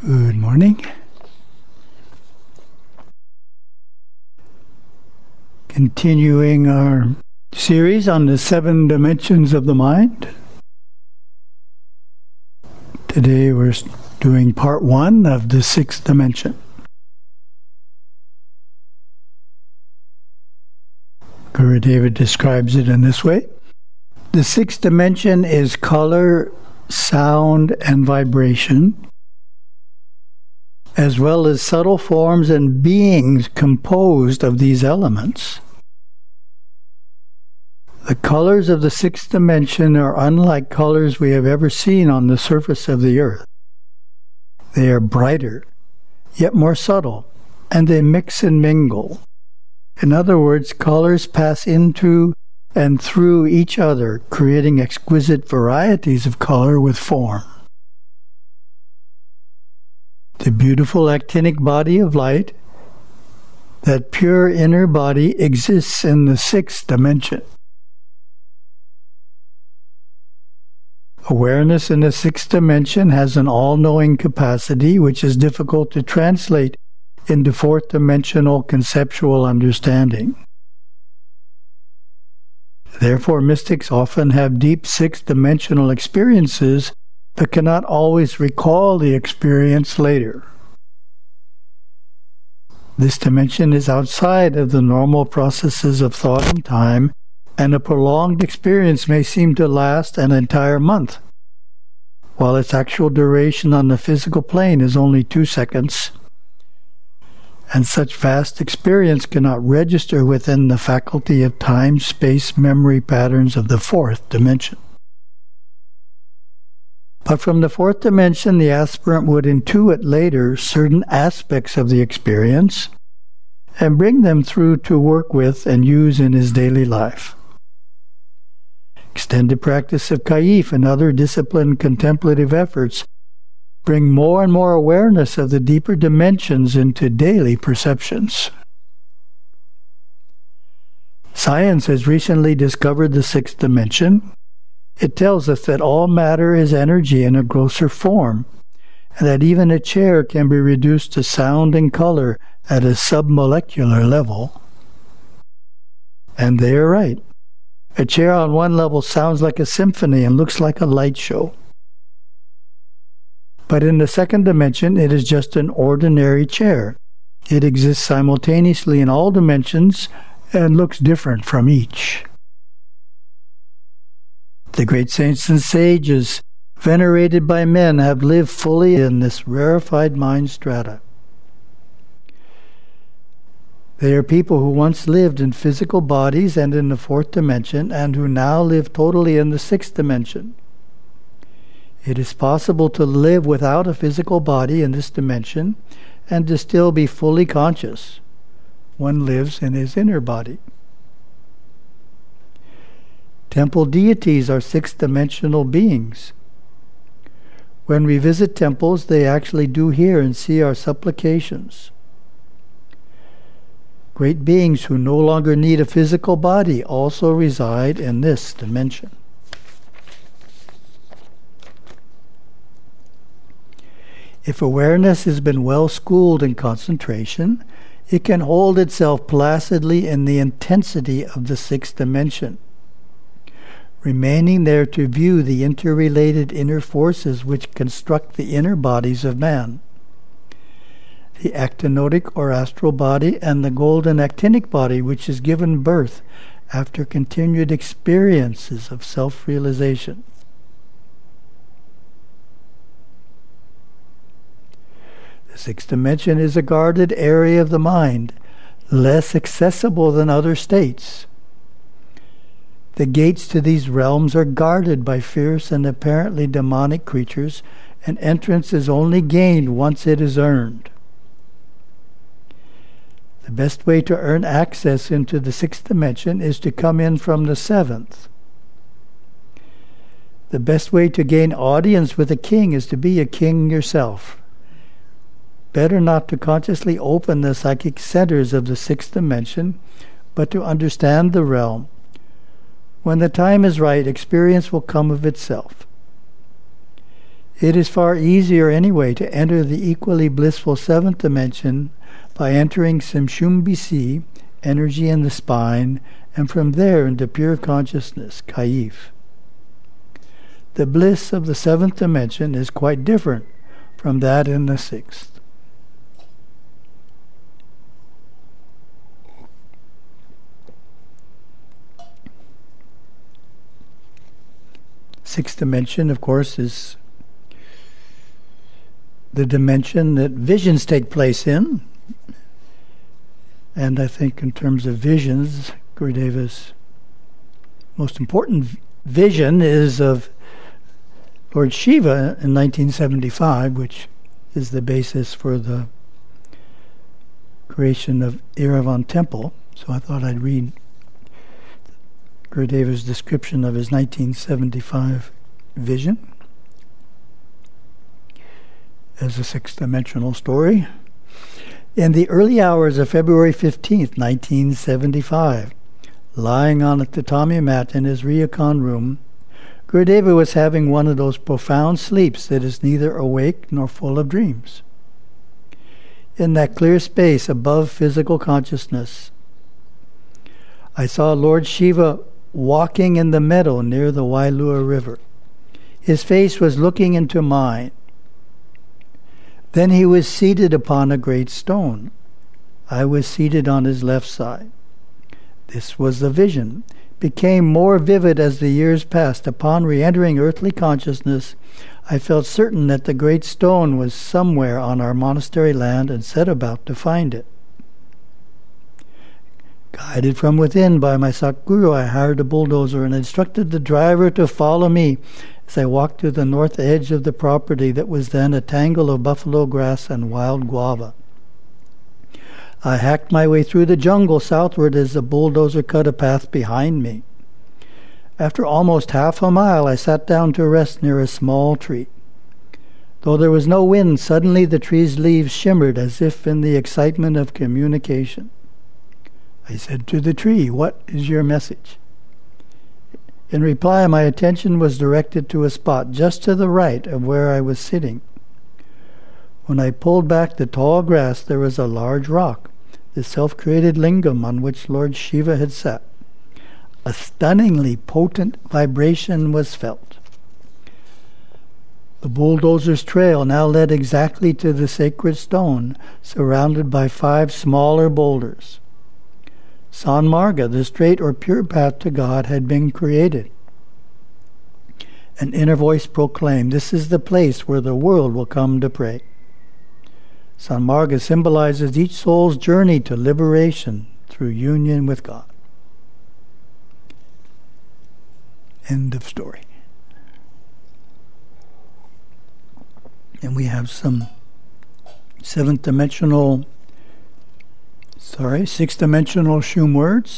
Good morning. Continuing our series on the 7 dimensions of the mind. Today we're doing part 1 of the 6th dimension. Gurudeva describes it in this way. The 6th dimension is color, sound, and vibration, as well as subtle forms and beings composed of these elements. The colors of the 6th dimension are unlike colors we have ever seen on the surface of the earth. They are brighter, yet more subtle, and they mix and mingle. In other words, colors pass into and through each other, creating exquisite varieties of color with form. The beautiful actinic body of light, that pure inner body, exists in the 6th dimension. Awareness in the 6th dimension has an all-knowing capacity which is difficult to translate into 4th dimensional conceptual understanding. Therefore, mystics often have deep 6th dimensional experiences but cannot always recall the experience later. This dimension is outside of the normal processes of thought and time, and a prolonged experience may seem to last an entire month, while its actual duration on the physical plane is only 2 seconds, and such vast experience cannot register within the faculty of time-space memory patterns of the 4th dimension. But from the 4th dimension, the aspirant would intuit later certain aspects of the experience and bring them through to work with and use in his daily life. Extended practice of Kaif and other disciplined contemplative efforts bring more and more awareness of the deeper dimensions into daily perceptions. Science has recently discovered the 6th dimension. It tells us that all matter is energy in a grosser form, and that even a chair can be reduced to sound and color at a submolecular level. And they are right. A chair on one level sounds like a symphony and looks like a light show. But in the 2nd dimension, it is just an ordinary chair. It exists simultaneously in all dimensions and looks different from each. The great saints and sages, venerated by men, have lived fully in this rarefied mind strata. They are people who once lived in physical bodies and in the 4th dimension, and who now live totally in the 6th dimension. It is possible to live without a physical body in this dimension and to still be fully conscious. One lives in his inner body. Temple deities are 6th dimensional beings. When we visit temples, they actually do hear and see our supplications. Great beings who no longer need a physical body also reside in this dimension. If awareness has been well schooled in concentration, it can hold itself placidly in the intensity of the 6th dimension, remaining there to view the interrelated inner forces which construct the inner bodies of man. The actinotic or astral body and the golden actinic body which is given birth after continued experiences of self-realization. The 6th dimension is a guarded area of the mind, less accessible than other states. The gates to these realms are guarded by fierce and apparently demonic creatures, and entrance is only gained once it is earned. The best way to earn access into the 6th dimension is to come in from the 7th. The best way to gain audience with a king is to be a king yourself. Better not to consciously open the psychic centers of the 6th dimension, but to understand the realm. When the time is right, experience will come of itself. It is far easier anyway to enter the equally blissful seventh dimension by entering Simshumbisi, energy in the spine, and from there into pure consciousness, Kaif. The bliss of the seventh dimension is quite different from that in the sixth. Sixth dimension, of course, is the dimension that visions take place in. And I think in terms of visions, Gurudeva's most important vision is of Lord Shiva in 1975, which is the basis for the creation of Erevan Temple. So I thought I'd read Gurudeva's description of his 1975 vision as a six-dimensional story. In the early hours of February 15th, 1975, lying on a tatami mat in his ryokan room, Gurudeva was having one of those profound sleeps that is neither awake nor full of dreams. In that clear space above physical consciousness, I saw Lord Shiva walking in the meadow near the Wailua River. His face was looking into mine. Then he was seated upon a great stone. I was seated on his left side. This was the vision. Became more vivid as the years passed. Upon re-entering earthly consciousness, I felt certain that the great stone was somewhere on our monastery land and set about to find it. Guided from within by my Satguru, I hired a bulldozer and instructed the driver to follow me as I walked to the north edge of the property that was then a tangle of buffalo grass and wild guava. I hacked my way through the jungle southward as the bulldozer cut a path behind me. After almost half a mile, I sat down to rest near a small tree. Though there was no wind, suddenly the tree's leaves shimmered as if in the excitement of communication. I said to the tree, "What is your message?" In reply, my attention was directed to a spot just to the right of where I was sitting. When I pulled back the tall grass, there was a large rock, the self-created lingam on which Lord Shiva had sat. A stunningly potent vibration was felt. The bulldozer's trail now led exactly to the sacred stone, surrounded by 5 smaller boulders. Sanmarga, the straight or pure path to God, had been created. An inner voice proclaimed, "This is the place where the world will come to pray." Sanmarga symbolizes each soul's journey to liberation through union with God. End of story. And we have some sixth-dimensional Shum words.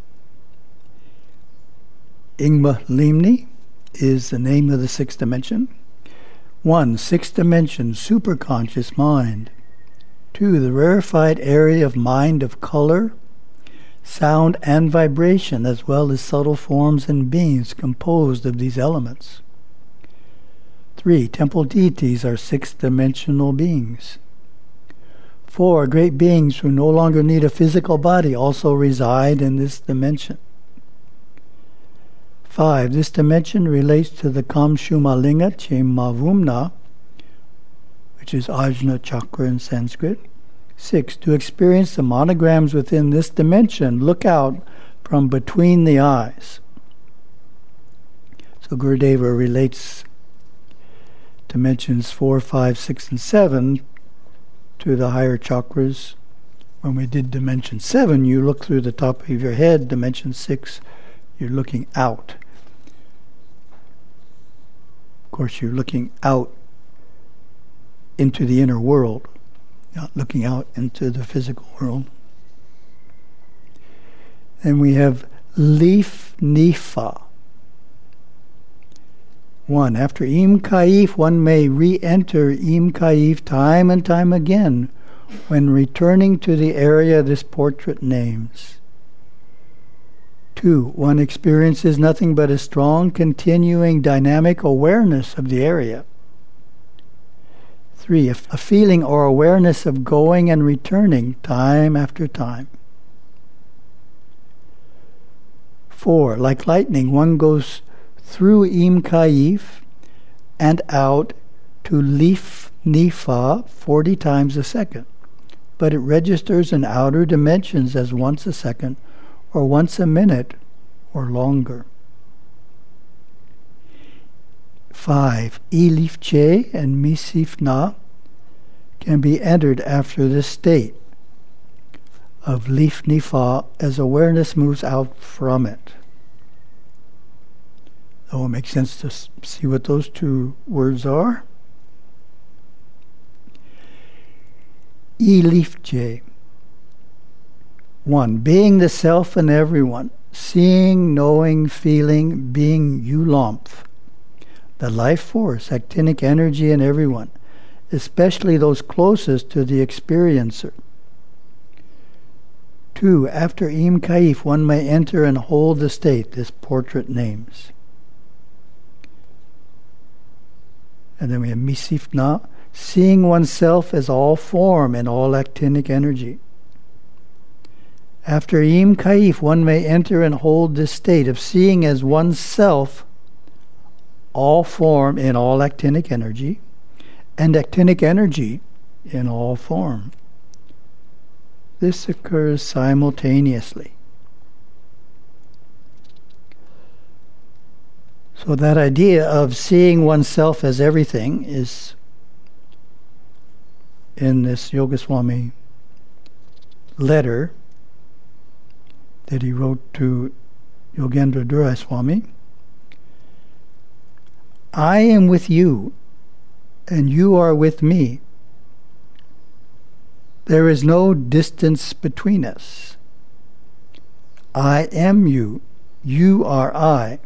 Ingma Limni is the name of the sixth dimension. 1. Sixth dimension, superconscious mind. 2. The rarefied area of mind of color, sound, and vibration, as well as subtle forms and beings composed of these elements. 3. Temple deities are sixth-dimensional beings. 4. Great beings who no longer need a physical body also reside in this dimension. 5. This dimension relates to the Kamshumalinga Chemavumna, which is Ajna Chakra in Sanskrit. 6. To experience the monograms within this dimension, look out from between the eyes. So Gurudeva relates dimensions 4, 5, 6, and 7 to the higher chakras. When we did dimension 7, you look through the top of your head. Dimension 6, you're looking out. Of course, you're looking out into the inner world, not looking out into the physical world. And we have Leaf Nifa. 1. After Im Kaif, one may re-enter Im Kaif time and time again when returning to the area this portrait names. 2. One experiences nothing but a strong, continuing, dynamic awareness of the area. 3. A feeling or awareness of going and returning time after time. 4. Like lightning, one goes through Im Kaif and out to Lif Nifa 40 times a second, but it registers in outer dimensions as once a second or once a minute or longer. 5. Ilif Che and Misif Na can be entered after this state of Lif Nifa as awareness moves out from it. So it makes sense to see what those two words are. Ilif Che. 1. Being the self in everyone, seeing, knowing, feeling, being Yulamf, the life force, actinic energy in everyone, especially those closest to the experiencer. 2. After Im Kaif, one may enter and hold the state, this portrait names. And then we have Misif Na, seeing oneself as all form and all actinic energy. After Im Kaif, one may enter and hold this state of seeing as oneself all form in all actinic energy, and actinic energy in all form. This occurs simultaneously. So that idea of seeing oneself as everything is in this Yogaswami letter that he wrote to Yogendra Durai Swami. I am with you, and you are with me. There is no distance between us. I am you, you are I.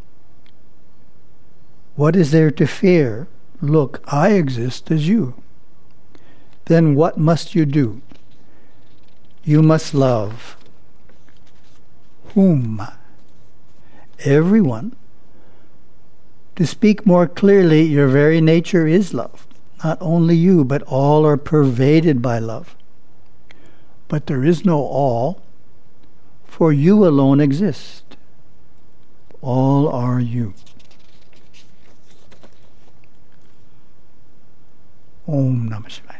What is there to fear? Look, I exist as you. Then what must you do? You must love. Whom? Everyone. To speak more clearly, your very nature is love. Not only you, but all are pervaded by love. But there is no all, for you alone exist. All are you. Om Namah Shivaya.